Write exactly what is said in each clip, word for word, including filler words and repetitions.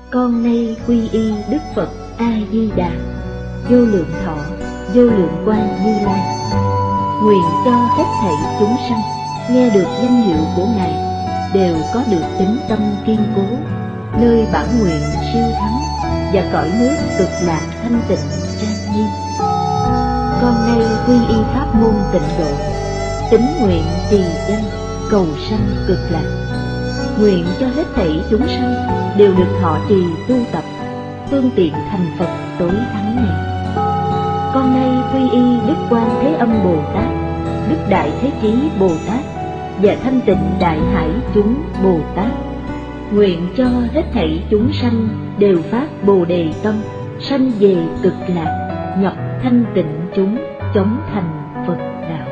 Con nay quy y Đức Phật A Di Đà, vô lượng thọ, vô lượng quang Như Lai. Nguyện cho hết thảy chúng sanh nghe được danh hiệu của Ngài đều có được tín tâm kiên cố, nơi bản nguyện siêu thắng và cõi nước cực lạc thanh tịnh trang nghiêm. Con nay quy y pháp môn tịnh độ, tín nguyện trì danh cầu sanh cực lạc. Nguyện cho hết thảy chúng sanh đều được thọ trì tu tập, phương tiện thành Phật tối thắng này. Con nay quy y Đức Quan Thế Âm Bồ Tát, Đức Đại Thế Chí Bồ Tát và Thanh Tịnh Đại Hải chúng Bồ Tát. Nguyện cho hết thảy chúng sanh đều phát Bồ Đề tâm, sanh về cực lạc, nhập thanh tịnh chúng, chóng thành Phật đạo.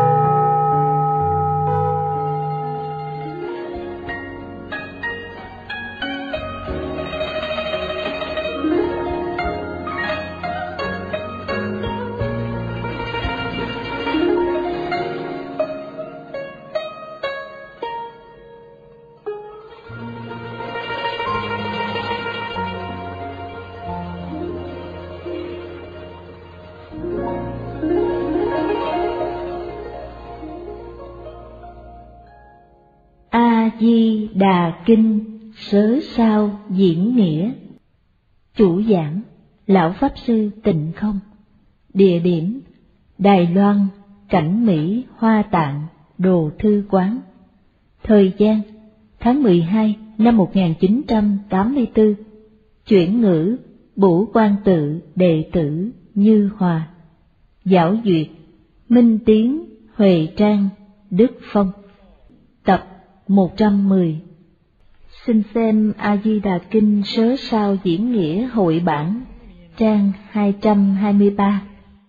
A Di Đà Kinh Sớ Sao Diễn Nghĩa. Chủ giảng Lão Pháp Sư Tịnh Không. Địa điểm Đài Loan, Cảnh Mỹ, Hoa Tạng, Đồ Thư Quán. Thời gian tháng mười hai năm một nghìn chín trăm tám mươi tư. Chuyển ngữ Bửu Quan Tự đệ tử Như Hòa. Giảo duyệt Minh Tiến, Huệ Trang, Đức Phong. Tập một trăm mười. Xin xem A Di Đà Kinh Sớ Sao Diễn Nghĩa hội bản, trang hai trăm hai mươi ba.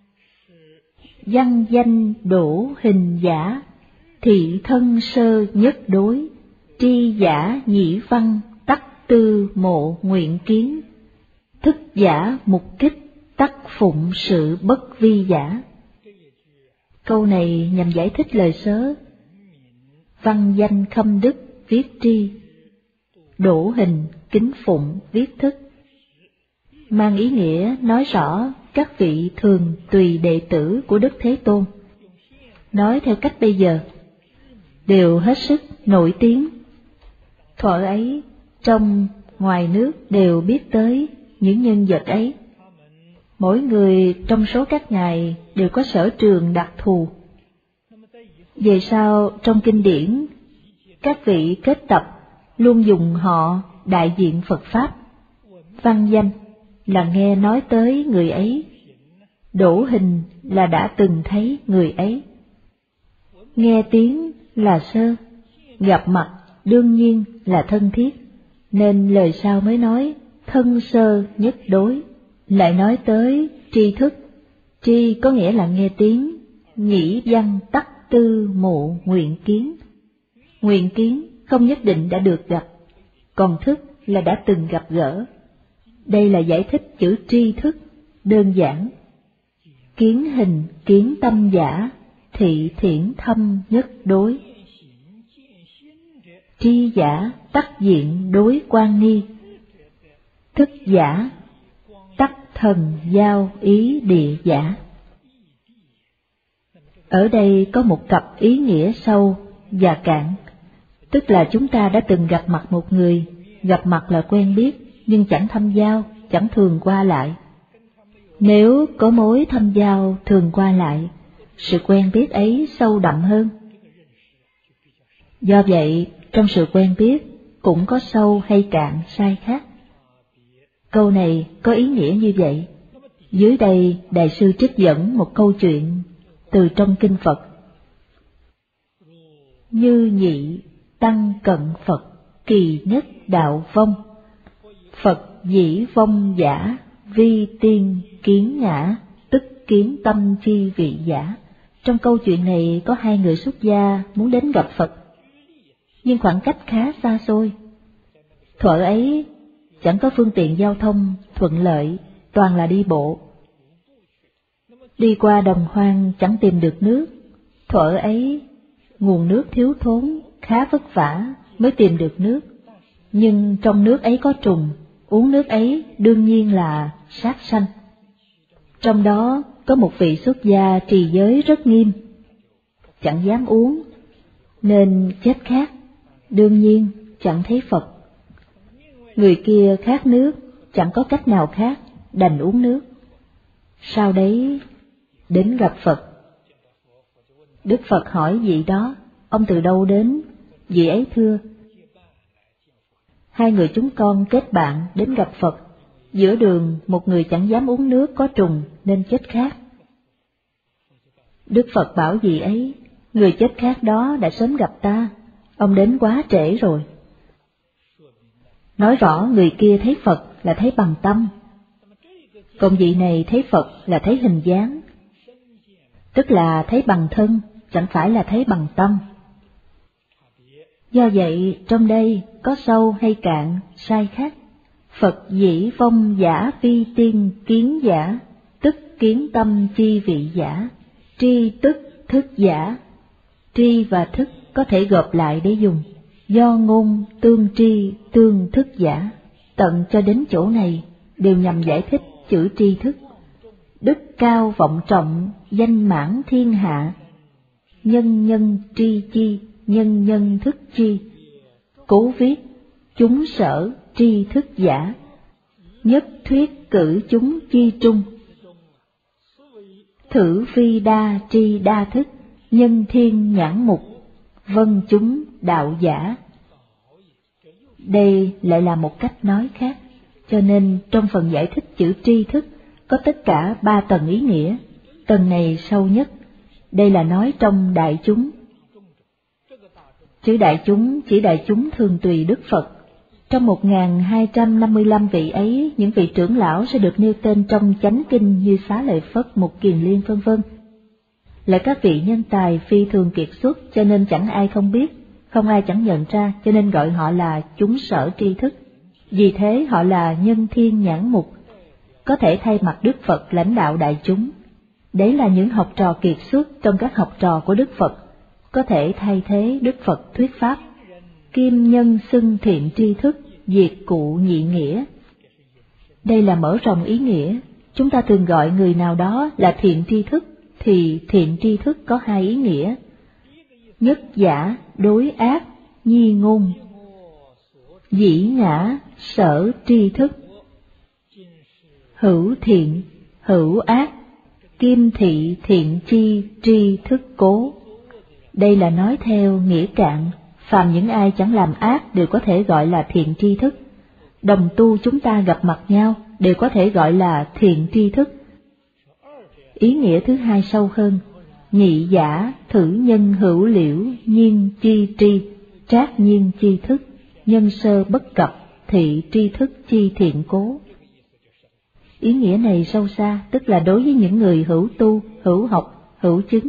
Văn danh đổ hình giả, thị thân sơ nhất đối, tri giả nhĩ văn tắc tư mộ nguyện kiến, thức giả mục kích tắc phụng sự bất vi giả. Câu này nhằm giải thích lời sớ. Văn danh khâm đức viết tri, đổ hình kính phụng viết thức, mang ý nghĩa nói rõ các vị thường tùy đệ tử của Đức Thế Tôn, nói theo cách bây giờ, đều hết sức nổi tiếng. Thuở ấy, trong ngoài nước đều biết tới những nhân vật ấy. Mỗi người trong số các ngài đều có sở trường đặc thù. Về sau trong kinh điển, các vị kết tập luôn dùng họ đại diện Phật Pháp. Văn danh là nghe nói tới người ấy, đổ hình là đã từng thấy người ấy, nghe tiếng là sơ, gặp mặt đương nhiên là thân thiết, nên lời sau mới nói thân sơ nhất đối. Lại nói tới tri thức, tri có nghĩa là nghe tiếng, nhĩ văn tắc tư mộ nguyện kiến. Nguyện kiến không nhất định đã được gặp, còn thức là đã từng gặp gỡ. Đây là giải thích chữ tri thức, đơn giản. Kiến hình kiến tâm giả, thị thiển thâm nhất đối. Tri giả tắc diện đối quan ni, thức giả tắc thần giao ý địa giả. Ở đây có một cặp ý nghĩa sâu và cạn, tức là chúng ta đã từng gặp mặt một người, gặp mặt là quen biết, nhưng chẳng thâm giao, chẳng thường qua lại. Nếu có mối thâm giao thường qua lại, sự quen biết ấy sâu đậm hơn. Do vậy, trong sự quen biết cũng có sâu hay cạn sai khác. Câu này có ý nghĩa như vậy. Dưới đây, Đại sư trích dẫn một câu chuyện từ trong kinh Phật. Như nhị tăng cận Phật, kỳ nhất đạo vong. Phật dĩ vong giả, vi tiên kiến ngã, tức kiến tâm chi vị giả. Trong câu chuyện này có hai người xuất gia muốn đến gặp Phật, nhưng khoảng cách khá xa xôi. Thuở ấy chẳng có phương tiện giao thông thuận lợi, toàn là đi bộ. Đi qua đồng hoang chẳng tìm được nước. Thuở ấy nguồn nước thiếu thốn, khá vất vả mới tìm được nước. Nhưng trong nước ấy có trùng, uống nước ấy đương nhiên là sát sanh. Trong đó có một vị xuất gia trì giới rất nghiêm, chẳng dám uống, nên chết khát, đương nhiên chẳng thấy Phật. Người kia khát nước, chẳng có cách nào khác, đành uống nước. Sau đấy đến gặp Phật. Đức Phật hỏi vị đó, ông từ đâu đến? Vị ấy thưa, hai người chúng con kết bạn đến gặp Phật. Giữa đường một người chẳng dám uống nước có trùng nên chết khát. Đức Phật bảo vị ấy, người chết khát đó đã sớm gặp ta, ông đến quá trễ rồi. Nói rõ người kia thấy Phật là thấy bằng tâm, còn vị này thấy Phật là thấy hình dáng, tức là thấy bằng thân, chẳng phải là thấy bằng tâm. Do vậy trong đây có sâu hay cạn sai khác. Phật dĩ phong giả phi tiên kiến giả, tức kiến tâm chi vị giả, tri tức thức giả. Tri và thức có thể gộp lại để dùng, do ngôn tương tri tương thức giả. Tận cho đến chỗ này đều nhằm giải thích chữ tri thức. Đức cao vọng trọng, danh mãn thiên hạ, nhân nhân tri chi, nhân nhân thức chi. Cố viết chúng sở tri thức giả, nhất thuyết cử chúng chi trung. Thử phi đa tri đa thức, nhân thiên nhãn mục, vân chúng đạo giả. Đây lại là một cách nói khác, cho nên trong phần giải thích chữ tri thức có tất cả ba tầng ý nghĩa. Tầng này sâu nhất, đây là nói trong đại chúng. Chữ đại chúng chỉ đại chúng thường tùy Đức Phật. Trong một nghìn hai trăm năm mươi lăm vị ấy, những vị trưởng lão sẽ được nêu tên trong chánh kinh như Xá Lợi Phất, Mục Kiền Liên vân vân. Lại các vị nhân tài phi thường kiệt xuất, cho nên chẳng ai không biết, không ai chẳng nhận ra, cho nên gọi họ là chúng sở tri thức. Vì thế họ là nhân thiên nhãn mục, có thể thay mặt Đức Phật lãnh đạo đại chúng. Đấy là những học trò kiệt xuất trong các học trò của Đức Phật, có thể thay thế Đức Phật thuyết pháp. Kim nhân xưng thiện tri thức, diệt cụ nhị nghĩa. Đây là mở rộng ý nghĩa. Chúng ta thường gọi người nào đó là thiện tri thức, thì thiện tri thức có hai ý nghĩa. Nhất giả, đối ác, nhi ngôn. Dĩ ngã, sở tri thức. Hữu thiện, hữu ác, kim thị thiện chi tri thức cố. Đây là nói theo nghĩa cạn, phàm những ai chẳng làm ác đều có thể gọi là thiện tri thức. Đồng tu chúng ta gặp mặt nhau đều có thể gọi là thiện tri thức. Ý nghĩa thứ hai sâu hơn, nhị giả, thử nhân hữu liễu, nhiên chi tri, trác nhiên chi thức, nhân sơ bất cập, thị tri thức chi thiện cố. Ý nghĩa này sâu xa, tức là đối với những người hữu tu, hữu học, hữu chứng.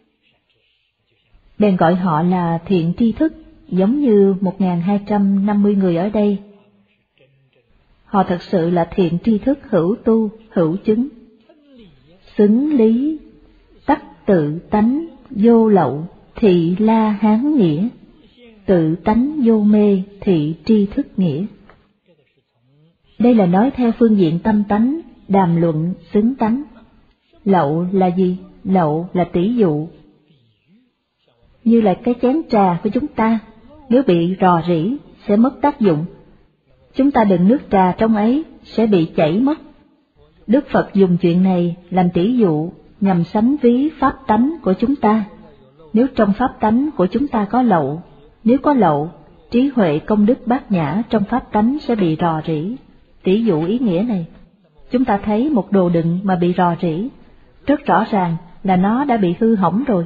Bèn gọi họ là thiện tri thức, giống như một nghìn hai trăm năm mươi người ở đây. Họ thật sự là thiện tri thức hữu tu, hữu chứng. Xứng lý, tắc tự tánh, vô lậu, thị la hán nghĩa. Tự tánh vô mê, thị tri thức nghĩa. Đây là nói theo phương diện tâm tánh, đàm luận xứng tánh. Lậu là gì? Lậu là tỷ dụ. Như là cái chén trà của chúng ta, nếu bị rò rỉ sẽ mất tác dụng. Chúng ta đựng nước trà trong ấy sẽ bị chảy mất. Đức Phật dùng chuyện này làm tỷ dụ nhằm sánh ví pháp tánh của chúng ta. Nếu trong pháp tánh của chúng ta có lậu, nếu có lậu, trí huệ công đức bát nhã trong pháp tánh sẽ bị rò rỉ. Tỷ dụ ý nghĩa này, chúng ta thấy một đồ đựng mà bị rò rỉ, rất rõ ràng là nó đã bị hư hỏng rồi.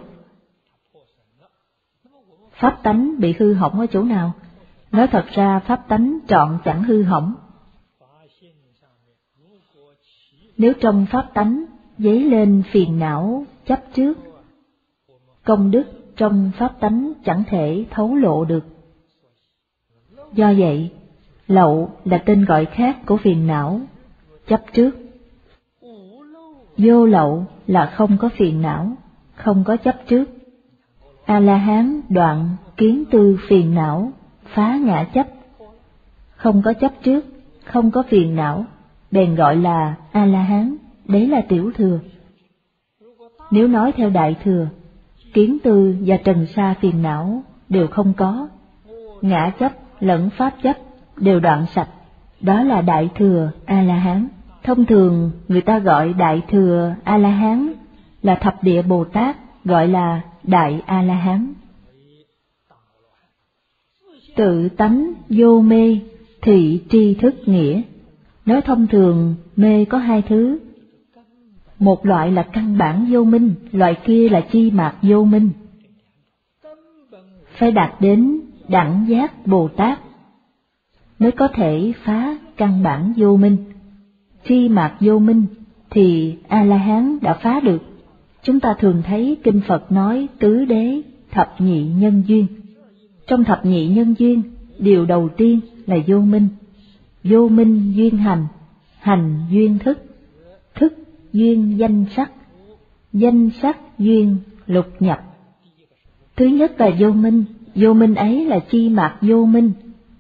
Pháp tánh bị hư hỏng ở chỗ nào? Nói thật ra pháp tánh trọn chẳng hư hỏng. Nếu trong pháp tánh dấy lên phiền não chấp trước, công đức trong pháp tánh chẳng thể thấu lộ được. Do vậy, lậu là tên gọi khác của phiền não, chấp trước. Vô lậu là không có phiền não, không có chấp trước. A-la-hán đoạn kiến tư phiền não, phá ngã chấp, không có chấp trước, không có phiền não, bèn gọi là A-la-hán, đấy là tiểu thừa. Nếu nói theo đại thừa, kiến tư và trần sa phiền não đều không có, ngã chấp lẫn pháp chấp đều đoạn sạch, đó là đại thừa A-la-hán. Thông thường người ta gọi đại thừa A-la-hán là thập địa Bồ Tát, gọi là đại A-la-hán. Tự tánh vô mê, thị tri thức nghĩa. Nói thông thường, mê có hai thứ. Một loại là căn bản vô minh, loại kia là chi mạc vô minh. Phải đạt đến đẳng giác Bồ Tát mới có thể phá căn bản vô minh. Chi mạc vô minh thì A-la-hán đã phá được. Chúng ta thường thấy kinh Phật nói tứ đế, thập nhị nhân duyên. Trong thập nhị nhân duyên, điều đầu tiên là vô minh. Vô minh duyên hành, hành duyên thức, thức duyên danh sắc, danh sắc duyên lục nhập. Thứ nhất là vô minh, vô minh ấy là chi mạc vô minh.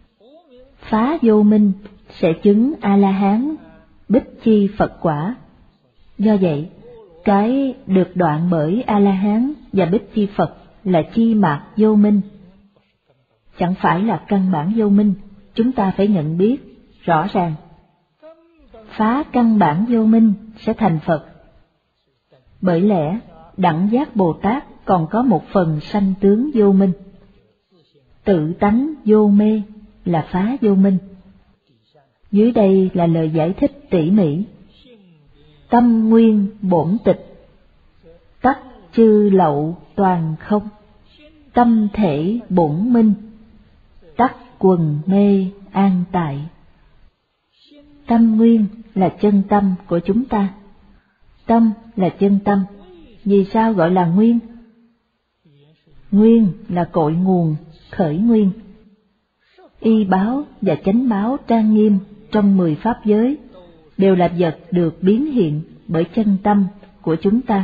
Phá vô minh sẽ chứng A-la-hán, bích chi Phật quả. Do vậy, cái được đoạn bởi A-la-hán và bích chi Phật là chi mạc vô minh, chẳng phải là căn bản vô minh. Chúng ta phải nhận biết rõ ràng. Phá căn bản vô minh sẽ thành Phật. Bởi lẽ, đẳng giác Bồ Tát còn có một phần sanh tướng vô minh. Tự tánh vô mê là phá vô minh. Dưới đây là lời giải thích tỉ mỉ. Tâm nguyên bổn tịch, tắc chư lậu toàn không. Tâm thể bổn minh, tắc quần mê an tại. Tâm nguyên là chân tâm của chúng ta. Tâm là chân tâm. Vì sao gọi là nguyên? Nguyên là cội nguồn, khởi nguyên. Y báo và chánh báo trang nghiêm trong mười pháp giới đều là vật được biến hiện bởi chân tâm của chúng ta.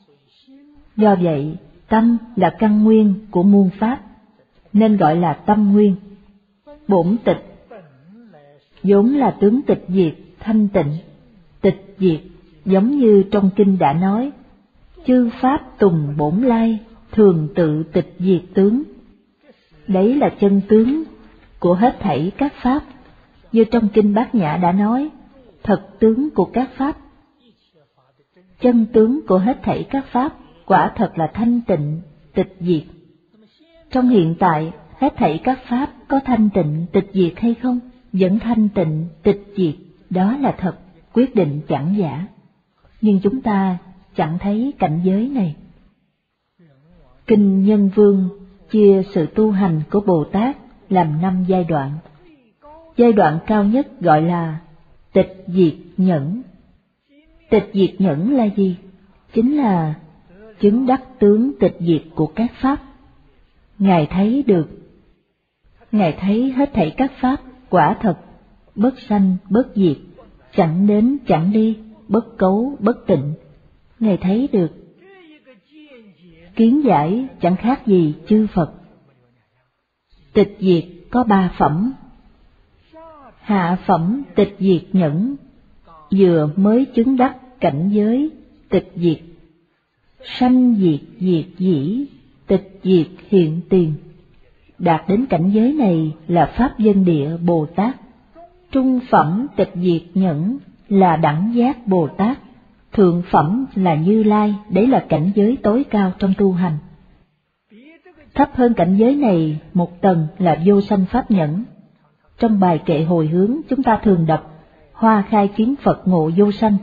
Do vậy, tâm là căn nguyên của muôn pháp, nên gọi là tâm nguyên. Bổn tịch vốn là tướng tịch diệt, thanh tịnh. Tịch diệt giống như trong kinh đã nói, chư pháp tùng bổn lai, thường tự tịch diệt tướng. Đấy là chân tướng của hết thảy các pháp, như trong kinh Bát Nhã đã nói, thật tướng của các pháp. Chân tướng của hết thảy các pháp quả thật là thanh tịnh, tịch diệt. Trong hiện tại, hết thảy các pháp có thanh tịnh, tịch diệt hay không? Vẫn thanh tịnh, tịch diệt, đó là thật, quyết định chẳng giả. Nhưng chúng ta chẳng thấy cảnh giới này. Kinh Nhân Vương chia sự tu hành của Bồ Tát làm năm giai đoạn. Giai đoạn cao nhất gọi là tịch diệt nhẫn. Tịch diệt nhẫn là gì? Chính là chứng đắc tướng tịch diệt của các pháp. Ngài thấy được, Ngài thấy hết thảy các pháp quả thật, bất sanh bất diệt, chẳng đến chẳng đi, bất cấu bất tịnh. Ngài thấy được. Kiến giải chẳng khác gì chư Phật. Tịch diệt có ba phẩm. Hạ phẩm tịch diệt nhẫn, vừa mới chứng đắc cảnh giới tịch diệt. Sanh diệt diệt dĩ, tịch diệt hiện tiền. Đạt đến cảnh giới này là Pháp Dân Địa Bồ Tát. Trung phẩm tịch diệt nhẫn là đẳng giác Bồ Tát. Thượng phẩm là Như Lai, đấy là cảnh giới tối cao trong tu hành. Thấp hơn cảnh giới này một tầng là vô sanh pháp nhẫn. Trong bài kệ hồi hướng chúng ta thường đọc hoa khai kiến Phật ngộ vô sanh.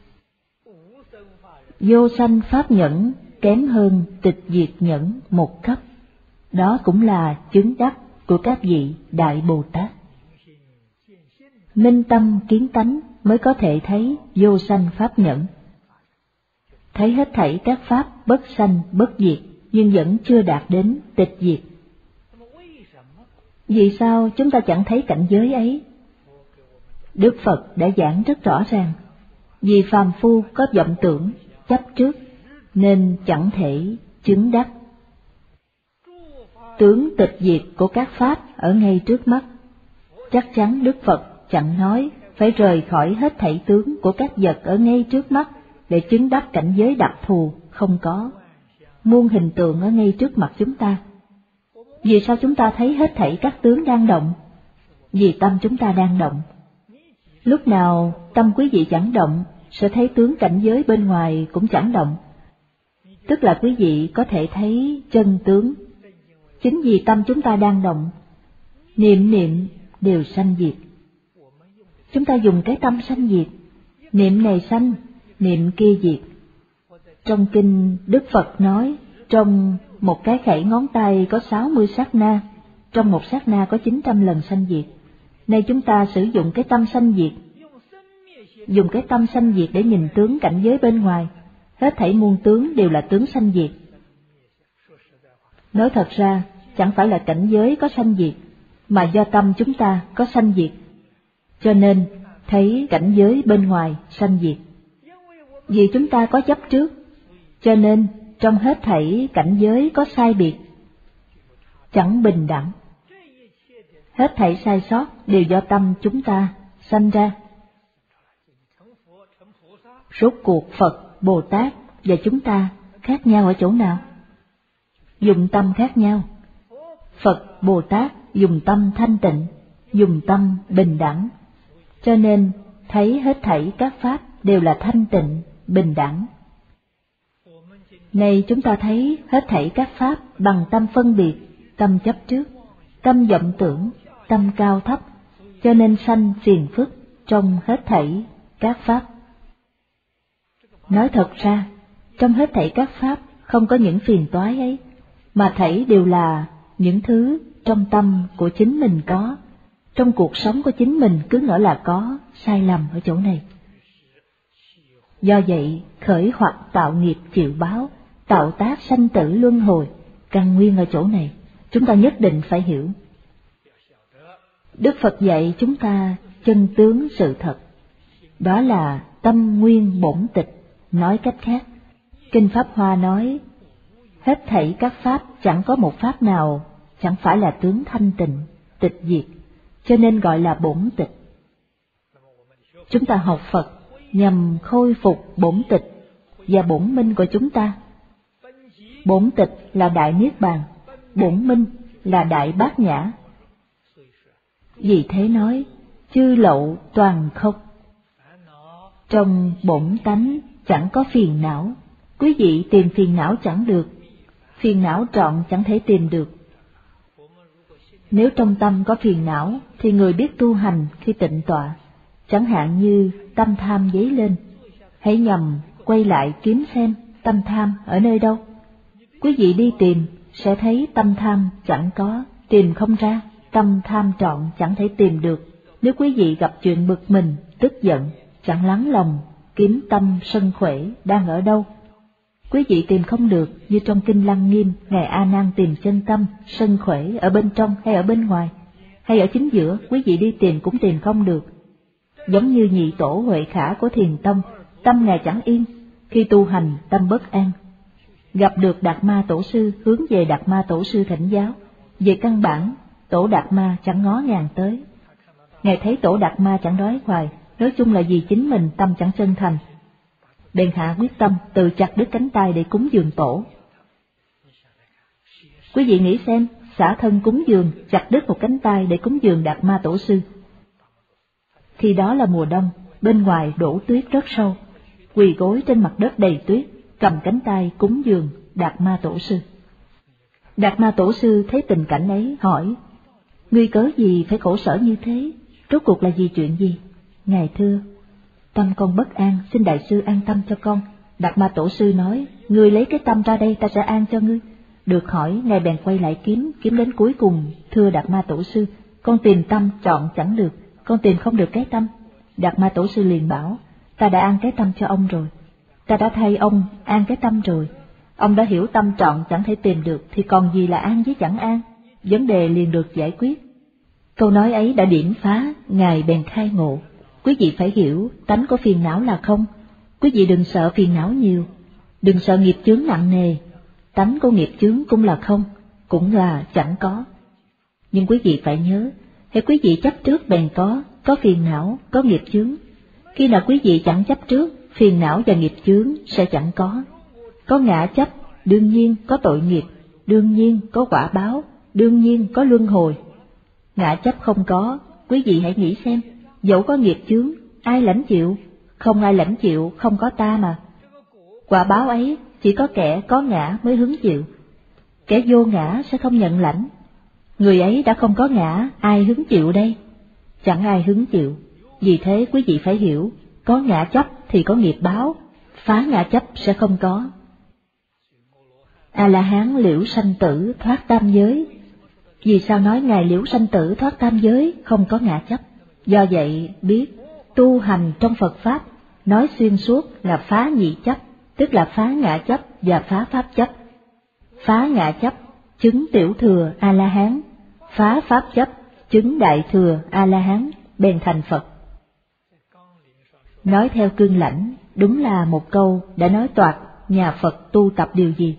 Vô sanh pháp nhẫn kém hơn tịch diệt nhẫn một cấp. Đó cũng là chứng đắc của các vị Đại Bồ Tát. Minh tâm kiến tánh mới có thể thấy vô sanh pháp nhẫn. Thấy hết thảy các pháp bất sanh bất diệt, nhưng vẫn chưa đạt đến tịch diệt. Vì sao chúng ta chẳng thấy cảnh giới ấy? Đức Phật đã giảng rất rõ ràng. Vì phàm phu có vọng tưởng, chấp trước, nên chẳng thể chứng đắc. Tướng tịch diệt của các pháp ở ngay trước mắt, chắc chắn Đức Phật chẳng nói phải rời khỏi hết thảy tướng của các vật ở ngay trước mắt để chứng đắc cảnh giới đặc thù, không có. Muôn hình tượng ở ngay trước mặt chúng ta. Vì sao chúng ta thấy hết thảy các tướng đang động? Vì tâm chúng ta đang động. Lúc nào tâm quý vị chẳng động, sẽ thấy tướng cảnh giới bên ngoài cũng chẳng động. Tức là quý vị có thể thấy chân tướng. Chính vì tâm chúng ta đang động, niệm niệm đều sanh diệt. Chúng ta dùng cái tâm sanh diệt, niệm này sanh, niệm kia diệt. Trong kinh Đức Phật nói, trong một cái khẩy ngón tay có sáu mươi sát na, trong một sát na có chín trăm lần sanh diệt. Nay chúng ta sử dụng cái tâm sanh diệt, dùng cái tâm sanh diệt để nhìn tướng cảnh giới bên ngoài, hết thảy muôn tướng đều là tướng sanh diệt. Nói thật ra, chẳng phải là cảnh giới có sanh diệt, mà do tâm chúng ta có sanh diệt, cho nên thấy cảnh giới bên ngoài sanh diệt. Vì chúng ta có chấp trước, cho nên trong hết thảy cảnh giới có sai biệt, chẳng bình đẳng. Hết thảy sai sót đều do tâm chúng ta sanh ra. Rốt cuộc Phật, Bồ Tát và chúng ta khác nhau ở chỗ nào? Dùng tâm khác nhau. Phật, Bồ Tát dùng tâm thanh tịnh, dùng tâm bình đẳng, cho nên thấy hết thảy các pháp đều là thanh tịnh, bình đẳng. Nay chúng ta thấy hết thảy các pháp bằng tâm phân biệt, tâm chấp trước, tâm vọng tưởng, tâm cao thấp, cho nên sanh phiền phức trong hết thảy các pháp. Nói thật ra, trong hết thảy các pháp không có những phiền toái ấy, mà thảy đều là những thứ trong tâm của chính mình có, trong cuộc sống của chính mình cứ ngỡ là có sai lầm ở chỗ này. Do vậy, khởi hoặc tạo nghiệp chịu báo, tạo tác sanh tử luân hồi, căn nguyên ở chỗ này, chúng ta nhất định phải hiểu. Đức Phật dạy chúng ta chân tướng sự thật, đó là tâm nguyên bổn tịch. Nói cách khác, Kinh Pháp Hoa nói, hết thảy các pháp chẳng có một pháp nào chẳng phải là tướng thanh tịnh, tịch diệt, cho nên gọi là bổn tịch. Chúng ta học Phật nhằm khôi phục bổn tịch và bổn minh của chúng ta. Bổn tịch là đại niết bàn, bổn minh là đại bát nhã. Vì thế nói, chư lậu toàn không. Trong bổn tánh chẳng có phiền não, quý vị tìm phiền não chẳng được, phiền não trọn chẳng thể tìm được. Nếu trong tâm có phiền não, thì người biết tu hành khi tịnh tọa, chẳng hạn như tâm tham dấy lên, hãy nhầm quay lại kiếm xem tâm tham ở nơi đâu. Quý vị đi tìm, sẽ thấy tâm tham chẳng có, tìm không ra, tâm tham trọn chẳng thể tìm được. Nếu quý vị gặp chuyện bực mình, tức giận, chẳng lắng lòng, kiếm tâm sân khỏe đang ở đâu? Quý vị tìm không được, như trong Kinh Lăng Nghiêm, Ngài A Nan tìm chân tâm, sân khỏe ở bên trong hay ở bên ngoài, hay ở chính giữa, quý vị đi tìm cũng tìm không được. Giống như Nhị Tổ Huệ Khả của Thiền Tông, tâm Ngài chẳng yên, khi tu hành tâm bất an. Gặp được Đạt Ma Tổ Sư, hướng về Đạt Ma Tổ Sư thỉnh giáo, về căn bản, Tổ Đạt Ma chẳng ngó ngàng tới. Ngài thấy Tổ Đạt Ma chẳng đói hoài, nói chung là vì chính mình tâm chẳng chân thành. Bèn hạ quyết tâm tự chặt đứt cánh tay để cúng dường Tổ. Quý vị nghĩ xem, xả thân cúng dường, chặt đứt một cánh tay để cúng dường Đạt Ma Tổ Sư. Khi đó là mùa đông, bên ngoài đổ tuyết rất sâu, quỳ gối trên mặt đất đầy tuyết, cầm cánh tay cúng dường Đạt Ma Tổ Sư. Đạt Ma Tổ Sư thấy tình cảnh ấy, hỏi, ngươi cớ gì phải khổ sở như thế, rốt cuộc là vì chuyện gì? Ngài thưa, tâm con bất an, xin đại sư an tâm cho con. Đạt Ma Tổ Sư nói, ngươi lấy cái tâm ra đây, ta sẽ an cho ngươi. Được hỏi, Ngài bèn quay lại kiếm, kiếm đến cuối cùng, thưa Đạt Ma Tổ Sư, con tìm tâm chọn chẳng được, con tìm không được cái tâm. Đạt Ma Tổ Sư liền bảo, ta đã an cái tâm cho ông rồi, ta đã thay ông an cái tâm rồi. Ông đã hiểu tâm trọn chẳng thể tìm được, thì còn gì là an với chẳng an, vấn đề liền được giải quyết. Câu nói ấy đã điểm phá, Ngài bèn khai ngộ. Quý vị phải hiểu, tánh của phiền não là không. Quý vị đừng sợ phiền não nhiều, đừng sợ nghiệp chướng nặng nề. Tánh của nghiệp chướng cũng là không, cũng là chẳng có. Nhưng quý vị phải nhớ, hễ quý vị chấp trước bèn có, có phiền não, có nghiệp chướng. Khi nào quý vị chẳng chấp trước, phiền não và nghiệp chướng sẽ chẳng có. Có ngã chấp, đương nhiên có tội nghiệp, đương nhiên có quả báo, đương nhiên có luân hồi. Ngã chấp không có, quý vị hãy nghĩ xem, dẫu có nghiệp chướng, ai lãnh chịu? Không ai lãnh chịu, không có ta mà. Quả báo ấy chỉ có kẻ có ngã mới hứng chịu. Kẻ vô ngã sẽ không nhận lãnh. Người ấy đã không có ngã, ai hứng chịu đây? Chẳng ai hứng chịu. Vì thế quý vị phải hiểu, có ngã chấp thì có nghiệp báo, phá ngã chấp sẽ không có. A-la-hán liễu sanh tử thoát tam giới. Vì sao nói Ngài liễu sanh tử thoát tam giới không có ngã chấp? Do vậy biết, tu hành trong Phật Pháp, nói xuyên suốt là phá nhị chấp, tức là phá ngã chấp và phá pháp chấp. Phá ngã chấp, chứng tiểu thừa A-la-hán, phá pháp chấp, chứng đại thừa A-la-hán, bèn thành Phật. Nói theo cương lãnh, đúng là một câu đã nói toạc nhà Phật tu tập điều gì.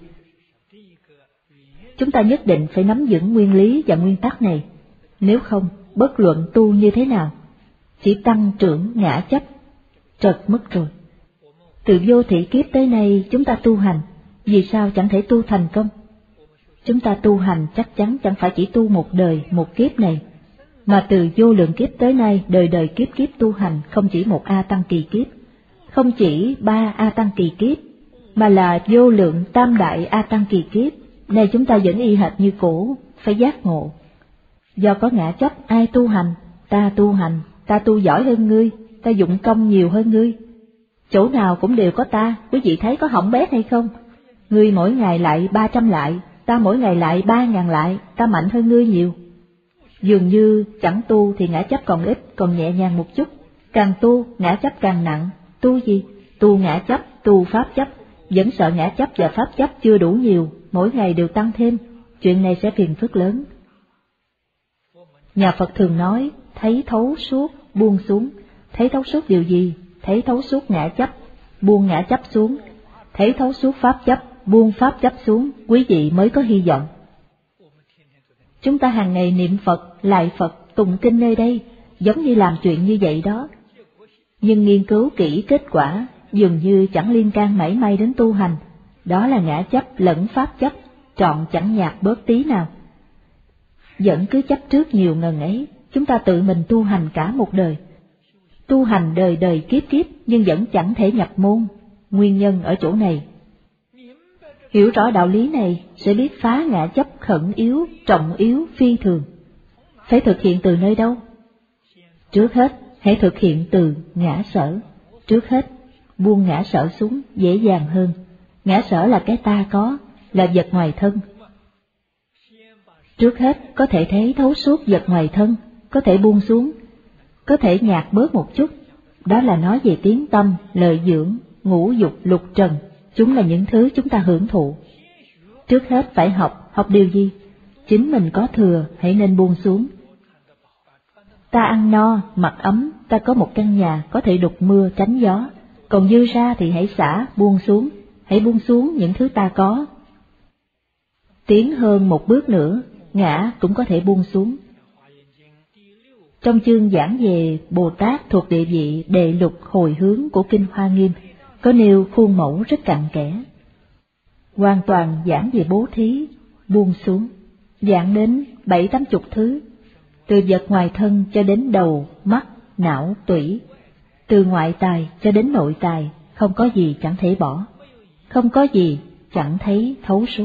Chúng ta nhất định phải nắm vững nguyên lý và nguyên tắc này, nếu không, bất luận tu như thế nào, chỉ tăng trưởng ngã chấp, trật mất rồi. Từ vô thị kiếp tới nay chúng ta tu hành, vì sao chẳng thể tu thành công? Chúng ta tu hành chắc chắn chẳng phải chỉ tu một đời, một kiếp này, mà từ vô lượng kiếp tới nay, đời đời kiếp kiếp tu hành không chỉ một A Tăng kỳ kiếp, không chỉ ba A Tăng kỳ kiếp, mà là vô lượng tam đại A Tăng kỳ kiếp. Này chúng ta vẫn y hệt như cũ, phải giác ngộ. Do có ngã chấp ai tu hành, ta tu hành, ta tu giỏi hơn ngươi, ta dụng công nhiều hơn ngươi. Chỗ nào cũng đều có ta, quý vị thấy có hỏng bét hay không? Ngươi mỗi ngày lại ba trăm lại, ta mỗi ngày lại ba ngàn lại, ta mạnh hơn ngươi nhiều. Dường như chẳng tu thì ngã chấp còn ít, còn nhẹ nhàng một chút, càng tu ngã chấp càng nặng. Tu gì? Tu ngã chấp, tu pháp chấp, vẫn sợ ngã chấp và pháp chấp chưa đủ nhiều, mỗi ngày đều tăng thêm, chuyện này sẽ phiền phức lớn. Nhà Phật thường nói, thấy thấu suốt, buông xuống. Thấy thấu suốt điều gì? Thấy thấu suốt ngã chấp, buông ngã chấp xuống. Thấy thấu suốt pháp chấp, buông pháp chấp xuống, quý vị mới có hy vọng. Chúng ta hàng ngày niệm Phật, lại Phật, tụng kinh nơi đây, giống như làm chuyện như vậy đó. Nhưng nghiên cứu kỹ kết quả, dường như chẳng liên can mảy may đến tu hành, đó là ngã chấp lẫn pháp chấp, trọn chẳng nhạt bớt tí nào. Vẫn cứ chấp trước nhiều ngần ấy, chúng ta tự mình tu hành cả một đời. Tu hành đời đời kiếp kiếp nhưng vẫn chẳng thể nhập môn, nguyên nhân ở chỗ này. Hiểu rõ đạo lý này sẽ biết phá ngã chấp khẩn yếu, trọng yếu, phi thường. Phải thực hiện từ nơi đâu? Trước hết, hãy thực hiện từ ngã sở. Trước hết, buông ngã sở xuống dễ dàng hơn. Ngã sở là cái ta có, là vật ngoài thân. Trước hết có thể thấy thấu suốt vật ngoài thân, có thể buông xuống, có thể nhạt bớt một chút. Đó là nói về tiếng tâm, lợi dưỡng, ngũ dục, lục trần, chúng là những thứ chúng ta hưởng thụ. Trước hết phải học, học điều gì? Chính mình có thừa, hãy nên buông xuống. Ta ăn no, mặc ấm, ta có một căn nhà, có thể đục mưa, tránh gió, còn dư ra thì hãy xả, buông xuống, hãy buông xuống những thứ ta có. Tiến hơn một bước nữa, ngã cũng có thể buông xuống. Trong chương giảng về Bồ Tát thuộc địa vị đệ lục hồi hướng của Kinh Hoa Nghiêm, có nêu khuôn mẫu rất cặn kẽ. Hoàn toàn giảng về bố thí, buông xuống, giảng đến bảy tám chục thứ, từ vật ngoài thân cho đến đầu, mắt, não, tủy, từ ngoại tài cho đến nội tài, không có gì chẳng thể bỏ, không có gì chẳng thấy thấu suốt.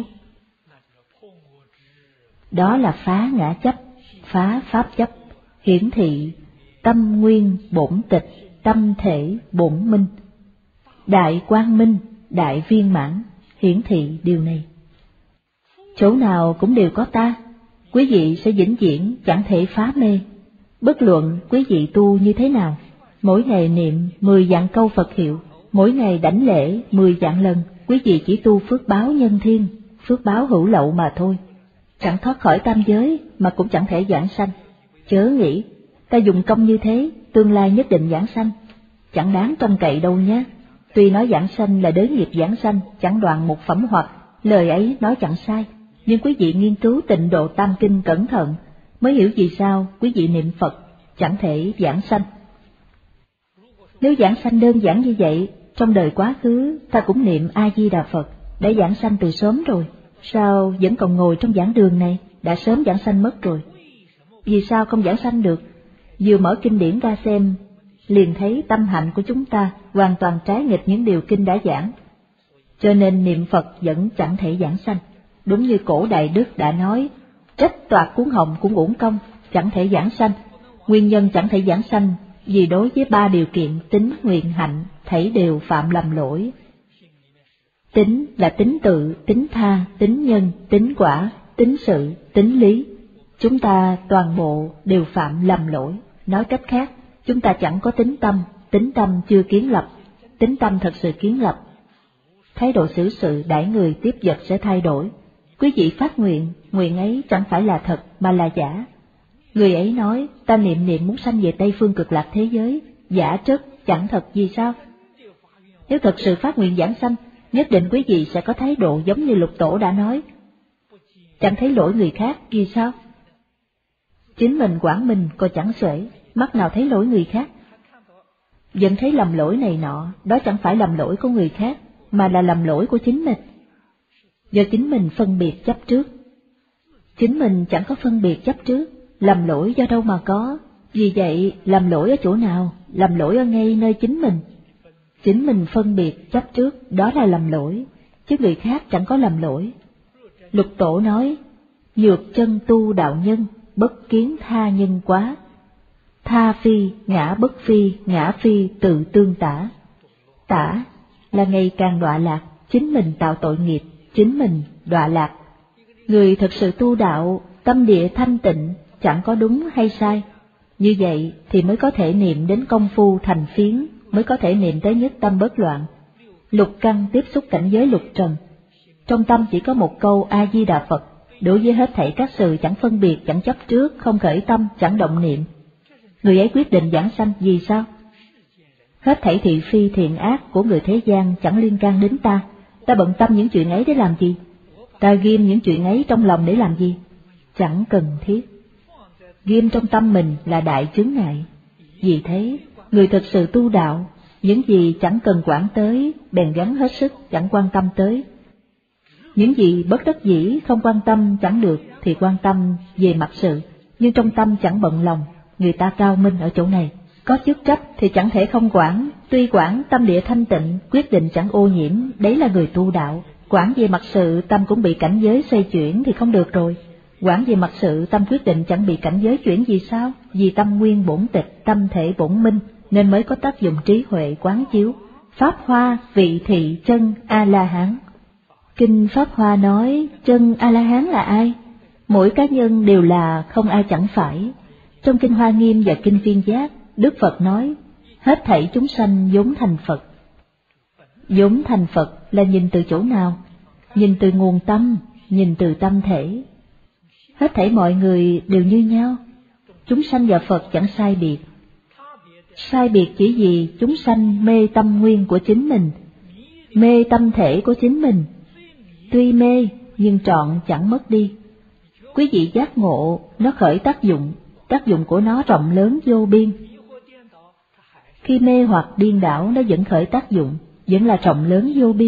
Đó là phá ngã chấp, phá pháp chấp, hiển thị tâm nguyên bổn tịch, tâm thể bổn minh. Đại quang minh, đại viên mãn, hiển thị điều này. Chỗ nào cũng đều có ta, quý vị sẽ vĩnh viễn chẳng thể phá mê. Bất luận quý vị tu như thế nào, mỗi ngày niệm mười vạn câu Phật hiệu, mỗi ngày đảnh lễ mười vạn lần, quý vị chỉ tu phước báo nhân thiên, phước báo hữu lậu mà thôi. Chẳng thoát khỏi tam giới mà cũng chẳng thể giảng sanh. Chớ nghĩ, ta dùng công như thế, tương lai nhất định giảng sanh. Chẳng đáng trông cậy đâu nhé. Tuy nói giảng sanh là đới nghiệp giảng sanh, chẳng đoạn một phẩm hoặc, lời ấy nói chẳng sai. Nhưng quý vị nghiên cứu Tịnh Độ Tam Kinh cẩn thận, mới hiểu vì sao quý vị niệm Phật, chẳng thể giảng sanh. Nếu giảng sanh đơn giản như vậy, trong đời quá khứ ta cũng niệm A-di-đà Phật, đã giảng sanh từ sớm rồi, sao vẫn còn ngồi trong giảng đường này, đã sớm giảng sanh mất rồi. Vì sao không giảng sanh được? Vừa mở kinh điển ra xem, liền thấy tâm hạnh của chúng ta hoàn toàn trái nghịch những điều kinh đã giảng. Cho nên niệm Phật vẫn chẳng thể giảng sanh. Đúng như cổ Đại Đức đã nói, trách toạc cuốn hồng cũng uổng công, chẳng thể giảng sanh. Nguyên nhân chẳng thể giảng sanh vì đối với ba điều kiện tính, nguyện, hạnh, thảy đều phạm lầm lỗi. Tính là tính tự, tính tha, tính nhân, tính quả, tính sự, tính lý. Chúng ta toàn bộ đều phạm lầm lỗi. Nói cách khác, chúng ta chẳng có tính tâm, tính tâm chưa kiến lập, tính tâm thật sự kiến lập. Thái độ xử sự đãi người tiếp vật sẽ thay đổi. Quý vị phát nguyện, nguyện ấy chẳng phải là thật mà là giả. Người ấy nói, ta niệm niệm muốn sanh về Tây Phương Cực Lạc thế giới, giả trất, chẳng thật gì sao? Nếu thật sự phát nguyện giảng sanh, nhất định quý vị sẽ có thái độ giống như Lục Tổ đã nói. Chẳng thấy lỗi người khác, vì sao? Chính mình quản mình còn chẳng xuể, mắt nào thấy lỗi người khác. Vẫn thấy lầm lỗi này nọ, đó chẳng phải lầm lỗi của người khác, mà là lầm lỗi của chính mình. Do chính mình phân biệt chấp trước. Chính mình chẳng có phân biệt chấp trước, lầm lỗi do đâu mà có. Vì vậy, lầm lỗi ở chỗ nào? Lầm lỗi ở ngay nơi chính mình. Chính mình phân biệt chấp trước, đó là lầm lỗi, chứ người khác chẳng có lầm lỗi. Lục Tổ nói, nhược chân tu đạo nhân, bất kiến tha nhân quá. Tha phi, ngã bất phi, ngã phi tự tương tả. Tả là ngày càng đọa lạc, chính mình tạo tội nghiệp, chính mình đọa lạc. Người thật sự tu đạo, tâm địa thanh tịnh, chẳng có đúng hay sai. Như vậy thì mới có thể niệm đến công phu thành phiến, mới có thể niệm tới nhất tâm bất loạn. Lục căn tiếp xúc cảnh giới lục trần. Trong tâm chỉ có một câu A-di-đà Phật, đối với hết thảy các sự chẳng phân biệt, chẳng chấp trước, không khởi tâm, chẳng động niệm. Người ấy quyết định giảng sanh vì sao? Hết thảy thị phi thiện ác của người thế gian chẳng liên can đến ta, ta bận tâm những chuyện ấy để làm gì? Ta ghim những chuyện ấy trong lòng để làm gì? Chẳng cần thiết. Ghim trong tâm mình là đại chướng ngại. Vì thế, người thật sự tu đạo, những gì chẳng cần quản tới, bèn gắng hết sức, chẳng quan tâm tới. Những gì bất đắc dĩ không quan tâm chẳng được thì quan tâm về mặt sự, nhưng trong tâm chẳng bận lòng. Người ta cao minh ở chỗ này, có chức trách thì chẳng thể không quản, tuy quản tâm địa thanh tịnh, quyết định chẳng ô nhiễm, đấy là người tu đạo. Quản về mặt sự tâm cũng bị cảnh giới xoay chuyển thì không được rồi. Quản về mặt sự tâm quyết định chẳng bị cảnh giới chuyển vì sao? Vì tâm nguyên bổn tịch, tâm thể bổn minh, nên mới có tác dụng trí huệ quán chiếu. Pháp Hoa vị thị chân A-la-hán. Kinh Pháp Hoa nói chân A-la-hán là ai? Mỗi cá nhân đều là không ai chẳng phải. Trong Kinh Hoa Nghiêm và Kinh Viên Giác, Đức Phật nói, hết thảy chúng sanh vốn thành Phật. Vốn thành Phật là nhìn từ chỗ nào? Nhìn từ nguồn tâm, nhìn từ tâm thể. Hết thảy mọi người đều như nhau, chúng sanh và Phật chẳng sai biệt. Sai biệt chỉ vì chúng sanh mê tâm nguyên của chính mình, mê tâm thể của chính mình. Tuy mê, nhưng trọn chẳng mất đi. Quý vị giác ngộ, nó khởi tác dụng, tác dụng của nó rộng lớn vô biên. Khi mê hoặc điên đảo nó vẫn khởi tác dụng, vẫn là rộng lớn vô biên.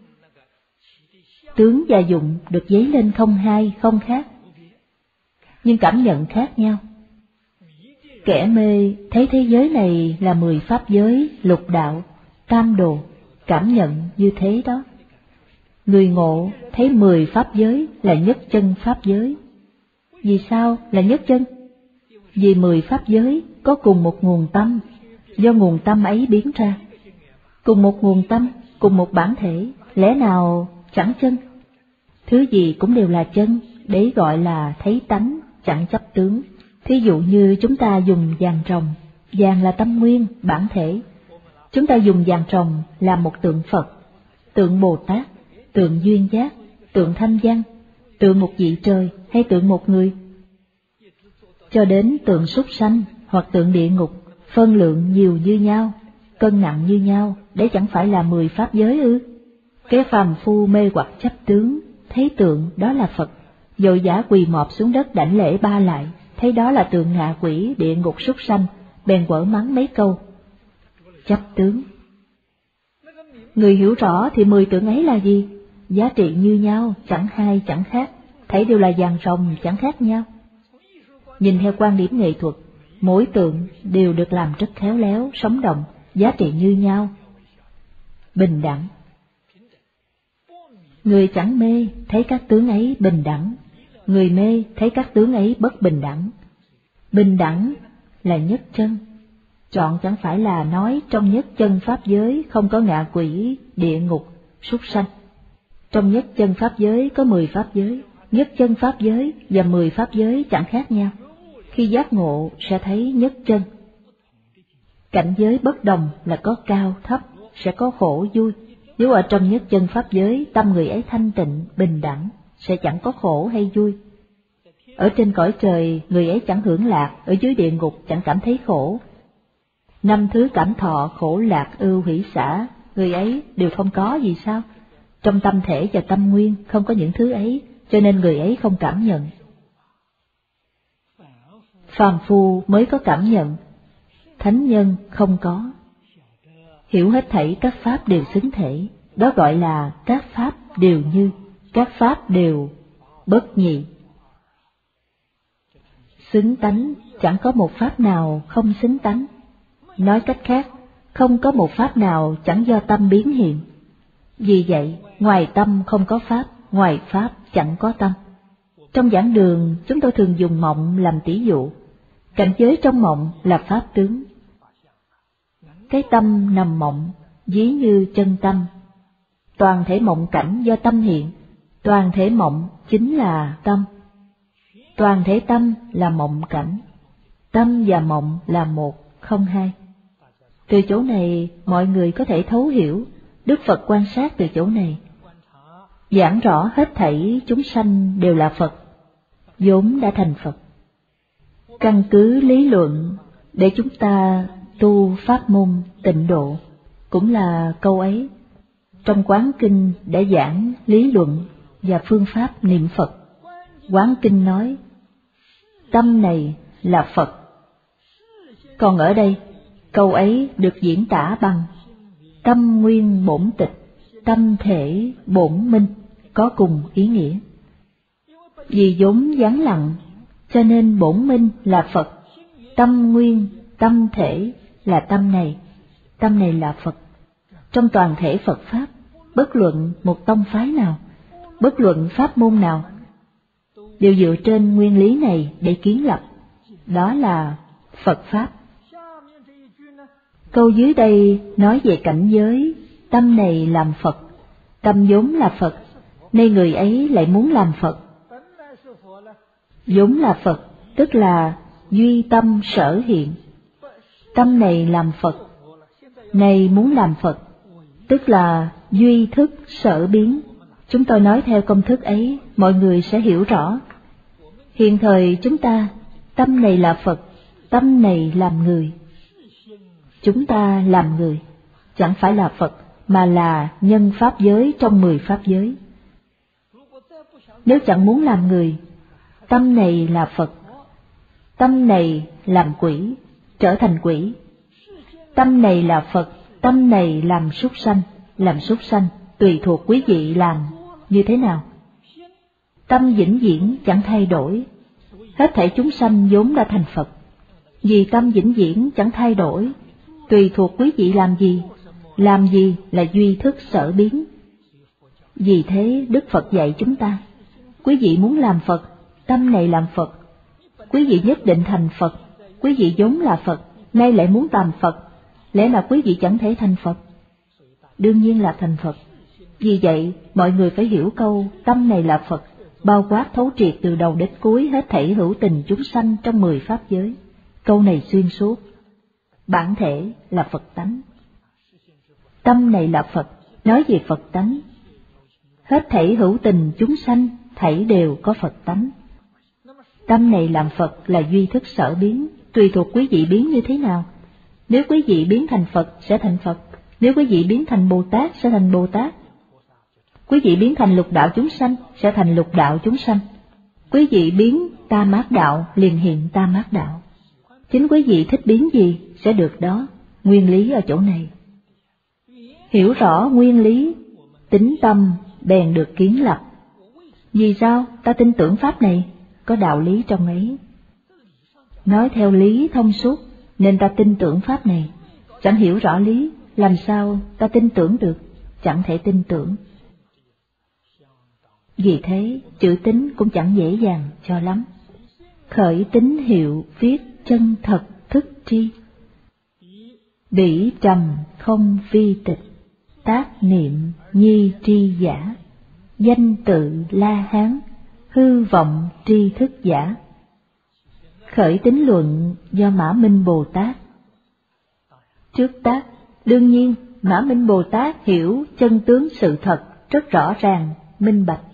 Tướng và dụng được dấy lên không hai, không khác, nhưng cảm nhận khác nhau. Kẻ mê thấy thế giới này là mười pháp giới, lục đạo, tam đồ, cảm nhận như thế đó. Người ngộ thấy mười pháp giới là nhất chân pháp giới. Vì sao là nhất chân? Vì mười pháp giới có cùng một nguồn tâm, do nguồn tâm ấy biến ra. Cùng một nguồn tâm, cùng một bản thể, lẽ nào chẳng chân? Thứ gì cũng đều là chân, đấy gọi là thấy tánh, chẳng chấp tướng. Thí dụ như chúng ta dùng vàng ròng, vàng là tâm nguyên, bản thể. Chúng ta dùng vàng ròng làm một tượng Phật, tượng Bồ Tát, tượng duyên giác, tượng thanh văn, tượng một vị trời hay tượng một người. Cho đến tượng súc sanh hoặc tượng địa ngục, phân lượng nhiều như nhau, cân nặng như nhau, đấy chẳng phải là mười pháp giới ư? Cái phàm phu mê hoặc chấp tướng, thấy tượng đó là Phật, vội vã quỳ mọp xuống đất đảnh lễ ba lại, thấy đó là tượng ngạ quỷ, địa ngục, súc sanh, bèn quở mắng mấy câu. Chấp tướng. Người hiểu rõ thì mười tượng ấy là gì? Giá trị như nhau, chẳng hai chẳng khác, thấy đều là vàng rồng, chẳng khác nhau. Nhìn theo quan điểm nghệ thuật, mỗi tượng đều được làm rất khéo léo, sống động, giá trị như nhau. Bình đẳng. Người chẳng mê thấy các tướng ấy bình đẳng, người mê thấy các tướng ấy bất bình đẳng. Bình đẳng là nhất chân. Chọn chẳng phải là nói trong nhất chân pháp giới không có ngạ quỷ, địa ngục, súc sanh. Trong nhất chân pháp giới có mười pháp giới, nhất chân pháp giới và mười pháp giới chẳng khác nhau. Khi giác ngộ sẽ thấy nhất chân. Cảnh giới bất đồng là có cao, thấp, sẽ có khổ, vui. Nếu ở trong nhất chân pháp giới, tâm người ấy thanh tịnh, bình đẳng, sẽ chẳng có khổ hay vui. Ở trên cõi trời, người ấy chẳng hưởng lạc, ở dưới địa ngục chẳng cảm thấy khổ. Năm thứ cảm thọ, khổ lạc, ưu hỷ xả, người ấy đều không có gì sao? Trong tâm thể và tâm nguyên không có những thứ ấy, cho nên người ấy không cảm nhận. Phàm phu mới có cảm nhận, thánh nhân không có. Hiểu hết thảy các pháp đều xứng thể, đó gọi là các pháp đều như, các pháp đều bất nhị. Xứng tánh, chẳng có một pháp nào không xứng tánh. Nói cách khác, không có một pháp nào chẳng do tâm biến hiện. Vì vậy, ngoài tâm không có pháp, ngoài pháp chẳng có tâm. Trong giảng đường, chúng tôi thường dùng mộng làm tỷ dụ. Cảnh giới trong mộng là pháp tướng. Cái tâm nằm mộng, ví như chân tâm. Toàn thể mộng cảnh do tâm hiện, toàn thể mộng chính là tâm. Toàn thể tâm là mộng cảnh, tâm và mộng là một, không hai. Từ chỗ này, mọi người có thể thấu hiểu, Đức Phật quan sát từ chỗ này. Giảng rõ hết thảy chúng sanh đều là Phật, vốn đã thành Phật. Căn cứ lý luận để chúng ta tu pháp môn tịnh độ, cũng là câu ấy. Trong Quán Kinh đã giảng lý luận và phương pháp niệm Phật. Quán Kinh nói, tâm này là Phật. Còn ở đây, câu ấy được diễn tả bằng tâm nguyên bổn tịch, tâm thể bổn minh, có cùng ý nghĩa. Vì vốn vắng lặng, cho nên bổn minh là Phật. Tâm nguyên, tâm thể là tâm này, tâm này là Phật. Trong toàn thể Phật Pháp, bất luận một tông phái nào, bất luận pháp môn nào, đều dựa trên nguyên lý này để kiến lập, đó là Phật Pháp. Câu dưới đây nói về cảnh giới, tâm này làm Phật, tâm vốn là Phật, nay người ấy lại muốn làm Phật. Vốn là Phật, tức là duy tâm sở hiện. Tâm này làm Phật, nay muốn làm Phật, tức là duy thức sở biến. Chúng tôi nói theo công thức ấy, mọi người sẽ hiểu rõ. Hiện thời chúng ta, tâm này là Phật, tâm này làm người. Chúng ta làm người, chẳng phải là Phật, mà là nhân pháp giới trong mười pháp giới. Nếu chẳng muốn làm người, tâm này là Phật, tâm này làm quỷ, trở thành quỷ. Tâm này là Phật, tâm này làm súc sanh, làm súc sanh, tùy thuộc quý vị làm như thế nào. Tâm vĩnh viễn chẳng thay đổi, hết thảy chúng sanh vốn đã thành Phật. Vì tâm vĩnh viễn chẳng thay đổi, tùy thuộc quý vị làm gì, làm gì là duy thức sở biến. Vì thế Đức Phật dạy chúng ta, quý vị muốn làm Phật, tâm này làm Phật. Quý vị nhất định thành Phật, quý vị vốn là Phật, nay lại muốn làm Phật, lẽ nào quý vị chẳng thể thành Phật? Đương nhiên là thành Phật. Vì vậy, mọi người phải hiểu câu tâm này là Phật, bao quát thấu triệt từ đầu đến cuối hết thảy hữu tình chúng sanh trong mười pháp giới. Câu này xuyên suốt. Bản thể là Phật tánh. Tâm này là Phật, nói về Phật tánh. Hết thảy hữu tình chúng sanh, thảy đều có Phật tánh. Tâm này làm Phật là duy thức sở biến, tùy thuộc quý vị biến như thế nào. Nếu quý vị biến thành Phật sẽ thành Phật, nếu quý vị biến thành Bồ Tát sẽ thành Bồ Tát. Quý vị biến thành lục đạo chúng sanh sẽ thành lục đạo chúng sanh. Quý vị biến tam ác đạo liền hiện tam ác đạo. Chính quý vị thích biến gì sẽ được đó, nguyên lý ở chỗ này. Hiểu rõ nguyên lý, tính tâm bèn được kiến lập. Vì sao ta tin tưởng pháp này? Có đạo lý trong ấy. Nói theo lý thông suốt nên ta tin tưởng pháp này. Chẳng hiểu rõ lý, làm sao ta tin tưởng được? Chẳng thể tin tưởng. Vì thế, chữ tín cũng chẳng dễ dàng cho lắm. Khởi tín hiệu viết chân thật thức tri. Bỉ trầm không vi tịch, tác niệm nhi tri giả. Danh tự La Hán, hư vọng tri thức giả. Khởi tín luận do Mã Minh Bồ Tát. Trước tác, đương nhiên Mã Minh Bồ Tát hiểu chân tướng sự thật rất rõ ràng, minh bạch.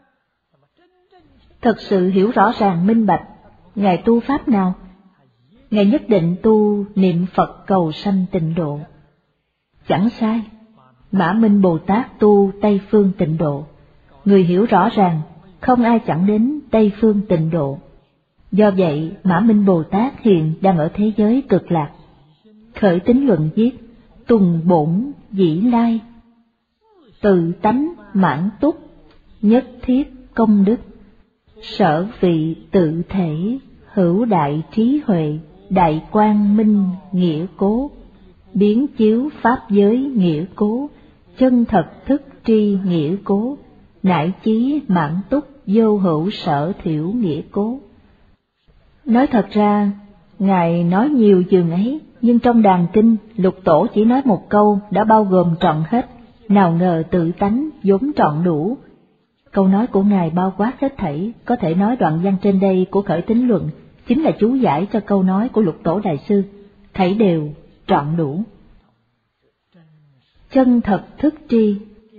Thật sự hiểu rõ ràng minh bạch, Ngài tu pháp nào? Ngài nhất định tu niệm Phật cầu sanh tịnh độ. Chẳng sai, Mã Minh Bồ Tát tu Tây Phương tịnh độ. Người hiểu rõ ràng, không ai chẳng đến Tây Phương tịnh độ. Do vậy, Mã Minh Bồ Tát hiện đang ở thế giới cực lạc. Khởi tín luận viết, tùng bổn dĩ lai, tự tánh mãn túc, nhất thiết công đức. Sở vị tự thể, hữu đại trí huệ, đại quang minh nghĩa cố. Biến chiếu pháp giới nghĩa cố, chân thật thức tri nghĩa cố. Nải chí mãn túc, vô hữu sở thiểu nghĩa cố. Nói thật ra, Ngài nói nhiều dường ấy, nhưng trong đàn kinh, Lục Tổ chỉ nói một câu đã bao gồm trọn hết, nào ngờ tự tánh vốn trọn đủ. Câu nói của Ngài bao quát hết thảy, có thể nói đoạn văn trên đây của Khởi Tín Luận chính là chú giải cho câu nói của Lục Tổ Đại Sư, thảy đều trọn đủ. Chân thật thức tri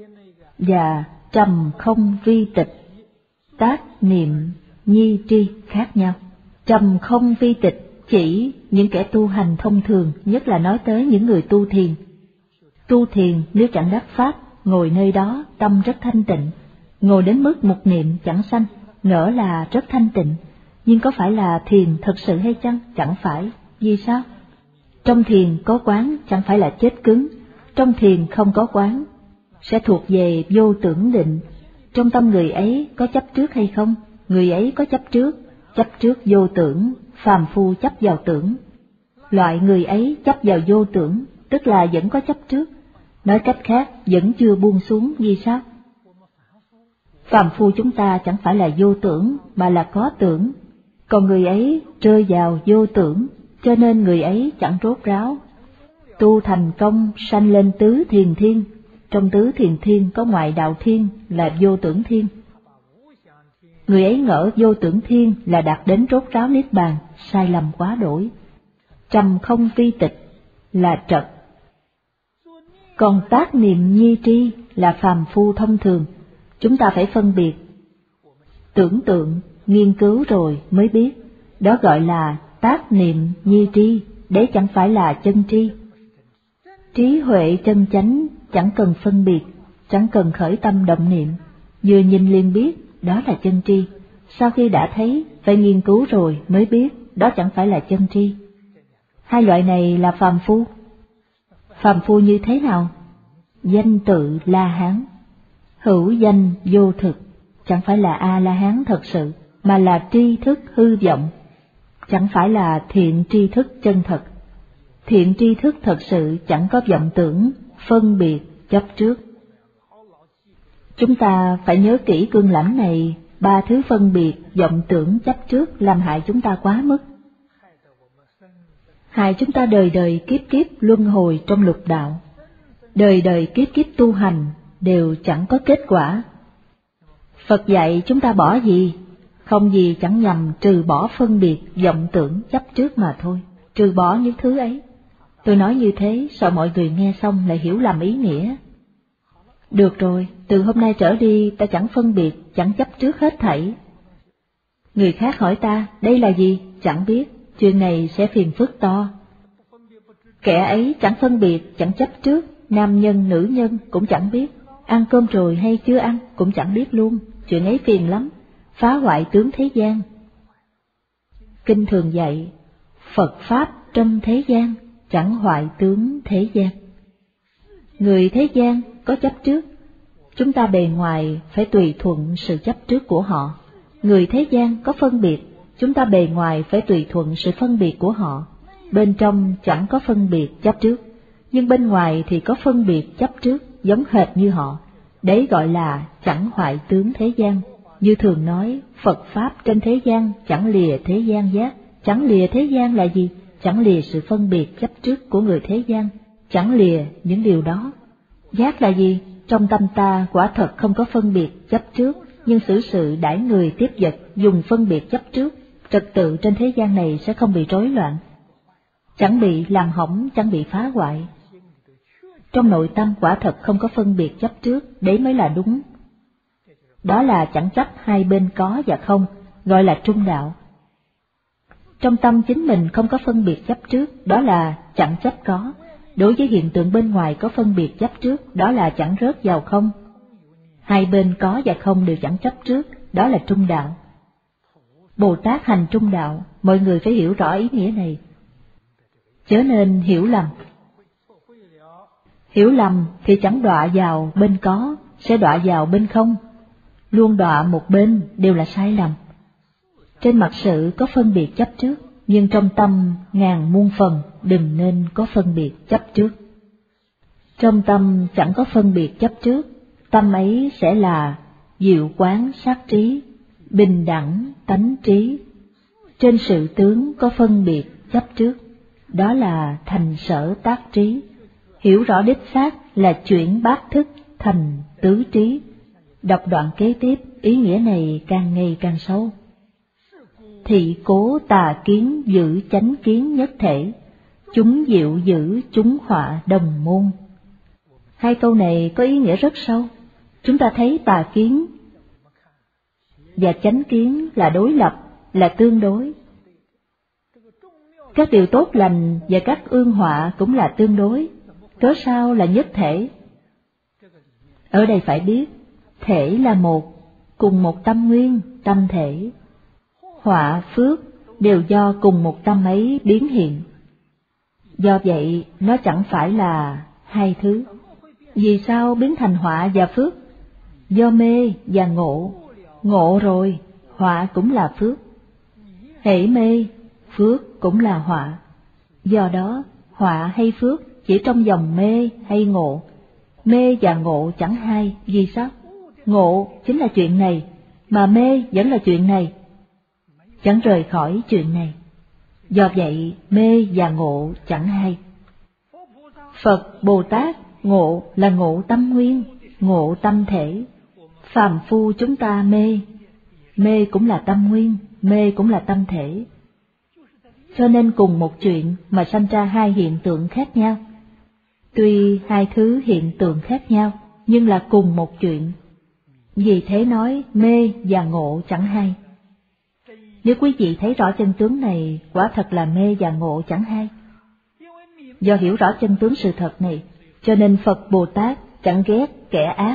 và trầm không vi tịch, tác niệm nhi tri khác nhau. Trầm không vi tịch chỉ những kẻ tu hành thông thường, nhất là nói tới những người tu thiền. Tu thiền nếu chẳng đắc pháp, ngồi nơi đó tâm rất thanh tịnh, ngồi đến mức một niệm chẳng sanh, ngỡ là rất thanh tịnh. Nhưng có phải là thiền thật sự hay chăng? Chẳng phải. Vì sao? Trong thiền có quán chẳng phải là chết cứng, trong thiền không có quán sẽ thuộc về vô tưởng định. Trong tâm người ấy có chấp trước hay không? Người ấy có chấp trước, chấp trước vô tưởng, phàm phu chấp vào tưởng. Loại người ấy chấp vào vô tưởng, tức là vẫn có chấp trước. Nói cách khác, vẫn chưa buông xuống. Vì sao? Phàm phu chúng ta chẳng phải là vô tưởng, mà là có tưởng. Còn người ấy rơi vào vô tưởng, cho nên người ấy chẳng rốt ráo. Tu thành công sanh lên tứ thiền thiên, trong tứ thiền thiên có ngoại đạo thiên là vô tưởng thiên. Người ấy ngỡ vô tưởng thiên là đạt đến rốt ráo niết bàn, sai lầm quá đổi. Trầm không vi tịch là trật. Còn tác niệm nhi tri là phàm phu thông thường, chúng ta phải phân biệt. Tưởng tượng, nghiên cứu rồi mới biết, đó gọi là tác niệm nhi tri, đấy chẳng phải là chân tri. Trí huệ chân chánh chẳng cần phân biệt, chẳng cần khởi tâm động niệm, vừa nhìn liền biết, đó là chân tri. Sau khi đã thấy, phải nghiên cứu rồi mới biết, đó chẳng phải là chân tri. Hai loại này là phàm phu. Phàm phu như thế nào? Danh tự La Hán, hữu danh vô thực, chẳng phải là A-la-hán thật sự, mà là tri thức hư vọng, chẳng phải là thiện tri thức chân thật. Thiện tri thức thật sự chẳng có vọng tưởng, phân biệt, chấp trước. Chúng ta phải nhớ kỹ cương lãnh này, ba thứ phân biệt, vọng tưởng, chấp trước làm hại chúng ta quá mức. Hại chúng ta đời đời kiếp kiếp luân hồi trong lục đạo, đời đời kiếp kiếp tu hành đều chẳng có kết quả. Phật dạy chúng ta bỏ gì? Không gì chẳng nhằm trừ bỏ phân biệt, vọng tưởng, chấp trước mà thôi, trừ bỏ những thứ ấy. Tôi nói như thế sợ mọi người nghe xong lại hiểu lầm ý nghĩa. Được rồi, từ hôm nay trở đi ta chẳng phân biệt, chẳng chấp trước hết thảy. Người khác hỏi ta, đây là gì? Chẳng biết, chuyện này sẽ phiền phức to. Kẻ ấy chẳng phân biệt, chẳng chấp trước, nam nhân, nữ nhân cũng chẳng biết, ăn cơm rồi hay chưa ăn cũng chẳng biết luôn, chuyện ấy phiền lắm. phá hoại tướng thế gian. Kinh thường dạy, Phật Pháp trong thế gian, chẳng hoại tướng thế gian. Người thế gian có chấp trước, chúng ta bề ngoài phải tùy thuận sự chấp trước của họ. Người thế gian có phân biệt, chúng ta bề ngoài phải tùy thuận sự phân biệt của họ. Bên trong chẳng có phân biệt chấp trước, nhưng bên ngoài thì có phân biệt chấp trước giống hệt như họ. Đấy gọi là chẳng hoại tướng thế gian. Như thường nói, Phật Pháp trên thế gian chẳng lìa thế gian giác. Chẳng lìa thế gian là gì? Chẳng lìa sự phân biệt chấp trước của người thế gian, chẳng lìa những điều đó. Giác là gì? Trong tâm ta quả thật không có phân biệt chấp trước, nhưng xử sự đãi người tiếp vật dùng phân biệt chấp trước, trật tự trên thế gian này sẽ không bị rối loạn, chẳng bị làm hỏng, chẳng bị phá hoại. Trong nội tâm quả thật không có phân biệt chấp trước, đấy mới là đúng. Đó là chẳng chấp hai bên có và không, gọi là trung đạo. Trong tâm chính mình không có phân biệt chấp trước, đó là chẳng chấp có. Đối với hiện tượng bên ngoài có phân biệt chấp trước, đó là chẳng rớt vào không. Hai bên có và không đều chẳng chấp trước, đó là trung đạo. Bồ Tát hành trung đạo, mọi người phải hiểu rõ ý nghĩa này. Chớ nên hiểu lầm. Hiểu lầm thì chẳng đọa vào bên có, sẽ đọa vào bên không. Luôn đọa một bên đều là sai lầm. Trên mặt sự có phân biệt chấp trước, nhưng trong tâm ngàn muôn phần đừng nên có phân biệt chấp trước. Trong tâm chẳng có phân biệt chấp trước, tâm ấy sẽ là diệu quán sát trí, bình đẳng tánh trí. Trên sự tướng có phân biệt chấp trước, đó là thành sở tác trí. Hiểu rõ đích xác là chuyển bát thức thành tứ trí. Đọc đoạn kế tiếp, ý nghĩa này càng ngày càng sâu. Thị cố tà kiến giữ chánh kiến nhất thể, chúng diệu giữ chúng họa đồng môn. Hai câu này có ý nghĩa rất sâu. Chúng ta thấy tà kiến và chánh kiến là đối lập, là tương đối. Các điều tốt lành và các ương họa cũng là tương đối, cớ sao là nhất thể? Ở đây phải biết, thể là một, cùng một tâm nguyên, tâm thể. Họa, phước đều do cùng một tâm ấy biến hiện. Do vậy, nó chẳng phải là hai thứ. Vì sao biến thành họa và phước? Do mê và ngộ. Ngộ rồi, họa cũng là phước. Hễ mê, phước cũng là họa. Do đó, họa hay phước chỉ trong dòng mê hay ngộ. Mê và ngộ chẳng hai, vì sao? Ngộ chính là chuyện này, mà mê vẫn là chuyện này, chẳng rời khỏi chuyện này. Do vậy, mê và ngộ chẳng hay. Phật, Bồ Tát, ngộ là ngộ tâm nguyên, ngộ tâm thể. Phàm phu chúng ta mê, mê cũng là tâm nguyên, mê cũng là tâm thể. Cho nên cùng một chuyện mà sanh ra hai hiện tượng khác nhau. Tuy hai thứ hiện tượng khác nhau, nhưng là cùng một chuyện. Vì thế nói mê và ngộ chẳng hay. Nếu quý vị thấy rõ chân tướng này, quả thật là mê và ngộ chẳng hay. Do hiểu rõ chân tướng sự thật này, cho nên Phật Bồ Tát chẳng ghét kẻ ác.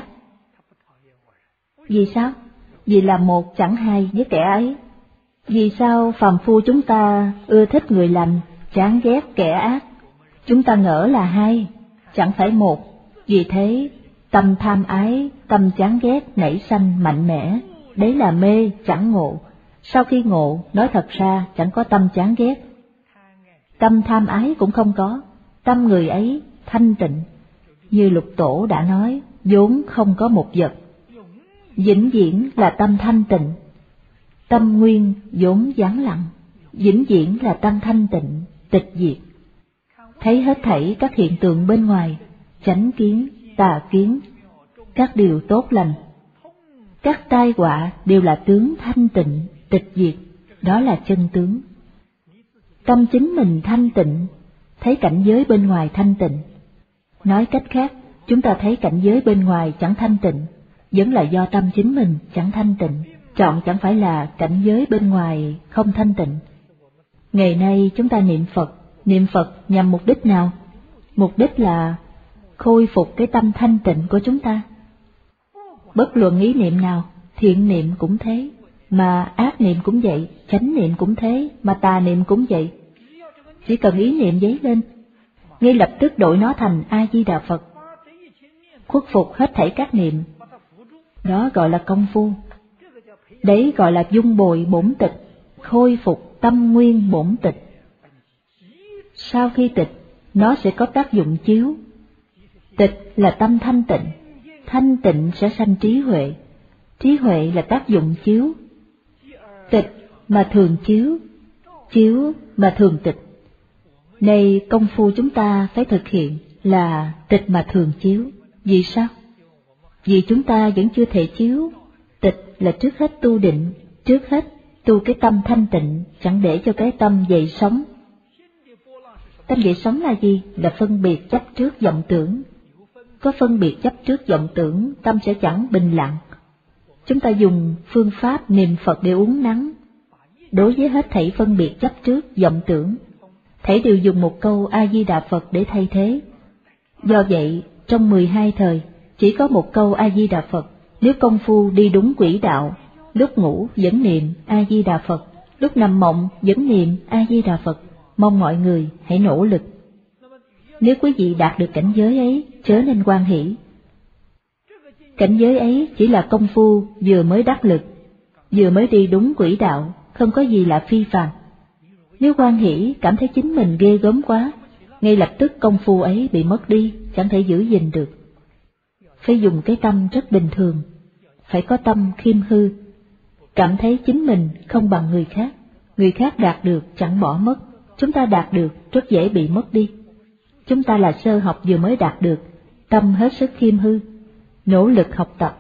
Vì sao? Vì là một chẳng hay với kẻ ấy. Vì sao phàm phu chúng ta ưa thích người lành, chán ghét kẻ ác? Chúng ta ngỡ là hai, chẳng phải một. Vì thế, tâm tham ái, tâm chán ghét nảy sanh mạnh mẽ. Đấy là mê chẳng ngộ. Sau khi ngộ, nói thật ra chẳng có tâm chán ghét. Tâm tham ái cũng không có, tâm người ấy thanh tịnh. Như Lục Tổ đã nói, vốn không có một vật. Vĩnh viễn là tâm thanh tịnh. Tâm nguyên vốn vắng lặng, vĩnh viễn là tâm thanh tịnh, tịch diệt. Thấy hết thảy các hiện tượng bên ngoài, chánh kiến, tà kiến, các điều tốt lành, các tai họa đều là tướng thanh tịnh, tịch diệt, đó là chân tướng. Tâm chính mình thanh tịnh, thấy cảnh giới bên ngoài thanh tịnh. Nói cách khác, chúng ta thấy cảnh giới bên ngoài chẳng thanh tịnh, vẫn là do tâm chính mình chẳng thanh tịnh, chọn chẳng phải là cảnh giới bên ngoài không thanh tịnh. Ngày nay chúng ta niệm Phật, niệm Phật nhằm mục đích nào? Mục đích là khôi phục cái tâm thanh tịnh của chúng ta. Bất luận ý niệm nào, thiện niệm cũng thế, mà ác niệm cũng vậy, chánh niệm cũng thế, mà tà niệm cũng vậy. Chỉ cần ý niệm dấy lên, ngay lập tức đổi nó thành A-di-đà Phật, khuất phục hết thảy các niệm. Đó gọi là công phu. Đấy gọi là dung bồi bổn tịch, khôi phục tâm nguyên bổn tịch. Sau khi tịch, nó sẽ có tác dụng chiếu. Tịch là tâm thanh tịnh, thanh tịnh sẽ sanh trí huệ, trí huệ là tác dụng chiếu. Tịch mà thường chiếu, chiếu mà thường tịch. Này công phu chúng ta phải thực hiện là tịch mà thường chiếu. Vì sao? Vì chúng ta vẫn chưa thể chiếu. Tịch là trước hết tu định, trước hết tu cái tâm thanh tịnh, chẳng để cho cái tâm dậy sóng. Tâm dậy sóng là gì? Là phân biệt chấp trước vọng tưởng. Có phân biệt chấp trước vọng tưởng, tâm sẽ chẳng bình lặng. Chúng ta dùng phương pháp niệm Phật để uốn nắn. Đối với hết thảy phân biệt chấp trước vọng tưởng, thảy đều dùng một câu A-di-đà Phật để thay thế. Do vậy, trong mười hai thời, chỉ có một câu A-di-đà Phật. Nếu công phu đi đúng quỹ đạo, lúc ngủ vẫn niệm A-di-đà Phật, lúc nằm mộng vẫn niệm A-di-đà Phật. Mong mọi người hãy nỗ lực. Nếu quý vị đạt được cảnh giới ấy, chớ nên hoan hỷ. Cảnh giới ấy chỉ là công phu vừa mới đắc lực, vừa mới đi đúng quỹ đạo, không có gì là phi phàm. Nếu hoan hỷ cảm thấy chính mình ghê gớm quá, ngay lập tức công phu ấy bị mất đi, chẳng thể giữ gìn được. Phải dùng cái tâm rất bình thường, phải có tâm khiêm hư, cảm thấy chính mình không bằng người khác, người khác đạt được chẳng bỏ mất, chúng ta đạt được rất dễ bị mất đi. Chúng ta là sơ học vừa mới đạt được, tâm hết sức khiêm hư, nỗ lực học tập.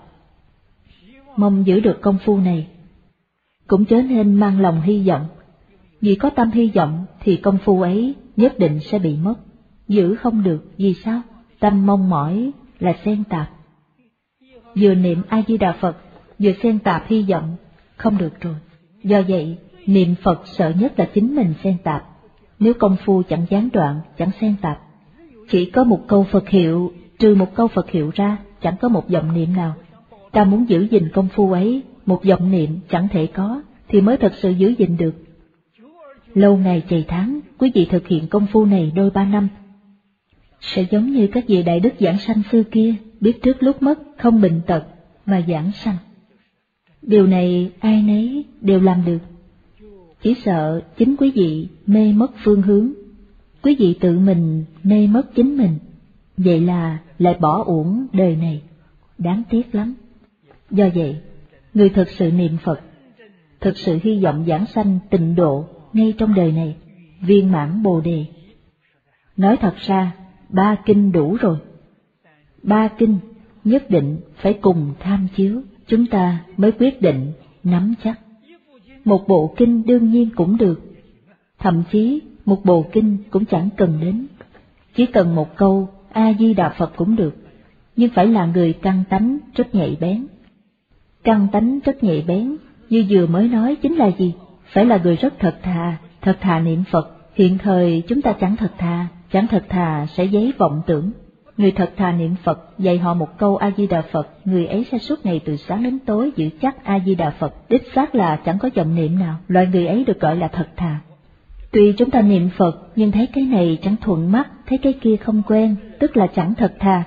Mong giữ được công phu này, cũng chớ nên mang lòng hy vọng. Vì có tâm hy vọng thì công phu ấy nhất định sẽ bị mất, giữ không được. Vì sao? Tâm mong mỏi là xen tạp. Vừa niệm A-di-đà Phật, vừa xen tạp hy vọng, không được rồi. Do vậy, niệm Phật sợ nhất là chính mình xen tạp. Nếu công phu chẳng gián đoạn, chẳng xen tạp, chỉ có một câu Phật hiệu, trừ một câu Phật hiệu ra, chẳng có một vọng niệm nào. Ta muốn giữ gìn công phu ấy, một vọng niệm chẳng thể có, thì mới thật sự giữ gìn được. Lâu ngày chày tháng, quý vị thực hiện công phu này đôi ba năm, sẽ giống như các vị đại đức giảng sanh xưa kia, biết trước lúc mất, không bệnh tật mà giảng sanh. Điều này ai nấy đều làm được. Chỉ sợ chính quý vị mê mất phương hướng, quý vị tự mình mê mất chính mình, vậy là lại bỏ uổng đời này, đáng tiếc lắm. Do vậy, người thực sự niệm Phật, thực sự hy vọng giảng sanh tịnh độ ngay trong đời này, viên mãn Bồ Đề. Nói thật ra, ba kinh đủ rồi. Ba kinh nhất định phải cùng tham chiếu, chúng ta mới quyết định nắm chắc. Một bộ kinh đương nhiên cũng được, thậm chí một bộ kinh cũng chẳng cần đến, chỉ cần một câu A-di-đà Phật cũng được, nhưng phải là người căn tánh rất nhạy bén. Căn tánh rất nhạy bén, như vừa mới nói chính là gì? Phải là người rất thật thà, thật thà niệm Phật. Hiện thời chúng ta chẳng thật thà, chẳng thật thà sẽ giấy vọng tưởng. Người thật thà niệm Phật, dạy họ một câu A-di-đà Phật, người ấy sẽ suốt ngày từ sáng đến tối giữ chắc A-di-đà Phật, đích xác là chẳng có vọng niệm nào, loại người ấy được gọi là thật thà. Tuy chúng ta niệm Phật, nhưng thấy cái này chẳng thuận mắt, thấy cái kia không quen, tức là chẳng thật thà.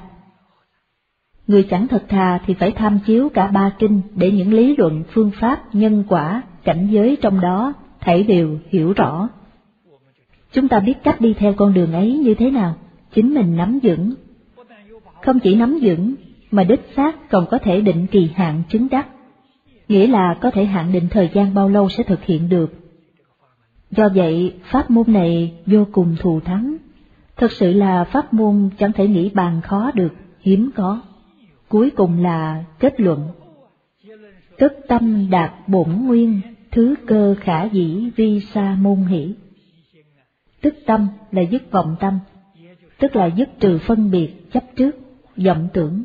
Người chẳng thật thà thì phải tham chiếu cả ba kinh để những lý luận, phương pháp, nhân quả, cảnh giới trong đó, thảy đều hiểu rõ. Chúng ta biết cách đi theo con đường ấy như thế nào, chính mình nắm vững. Không chỉ nắm vững, mà đích xác còn có thể định kỳ hạn chứng đắc, nghĩa là có thể hạn định thời gian bao lâu sẽ thực hiện được. Do vậy, pháp môn này vô cùng thù thắng, thật sự là pháp môn chẳng thể nghĩ bàn khó được, hiếm có. Cuối cùng là kết luận. Tức tâm đạt bổn nguyên, thứ cơ khả dĩ vi sa môn hỷ. Tức tâm là dứt vọng tâm, tức là dứt trừ phân biệt, chấp trước, vọng tưởng.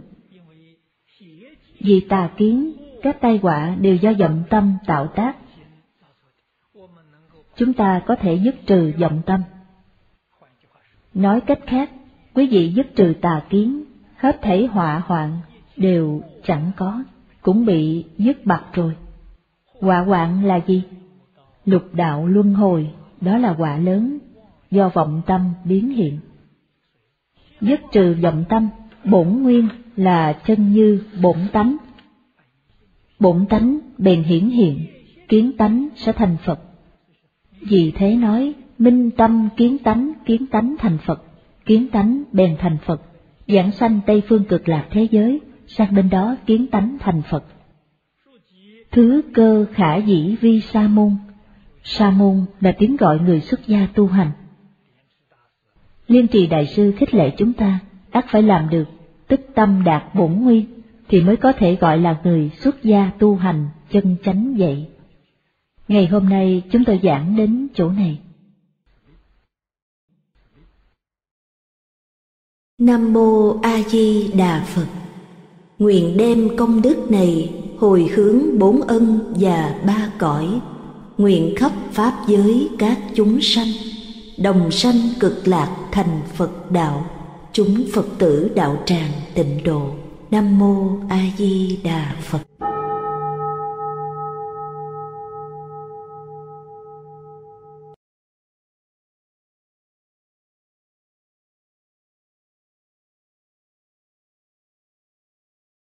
Vì tà kiến, các tai họa đều do vọng tâm tạo tác. Chúng ta có thể dứt trừ vọng tâm. Nói cách khác, quý vị dứt trừ tà kiến, hết thảy họa hoạn đều chẳng có, cũng bị dứt bặt rồi. Họa hoạn là gì? Lục đạo luân hồi, đó là họa lớn, do vọng tâm biến hiện. Dứt trừ vọng tâm, bổn nguyên là chân như bổn tánh. Bổn tánh bèn hiển hiện, kiến tánh sẽ thành Phật. Vì thế nói, minh tâm kiến tánh, kiến tánh thành Phật, kiến tánh bèn thành Phật, giảng sanh Tây phương cực lạc thế giới, sang bên đó kiến tánh thành Phật. Thứ cơ khả dĩ vi sa môn. Sa môn là tiếng gọi người xuất gia tu hành. Liên Trì Đại sư khích lệ chúng ta, ắt phải làm được tức tâm đạt bổn nguyên, thì mới có thể gọi là người xuất gia tu hành chân chánh vậy. Ngày hôm nay chúng tôi giảng đến chỗ này. Nam Mô A Di Đà Phật. Nguyện đem công đức này hồi hướng bốn ân và ba cõi, nguyện khắp pháp giới các chúng sanh, đồng sanh cực lạc thành Phật đạo, chúng Phật tử đạo tràng tịnh độ. Nam Mô A Di Đà Phật.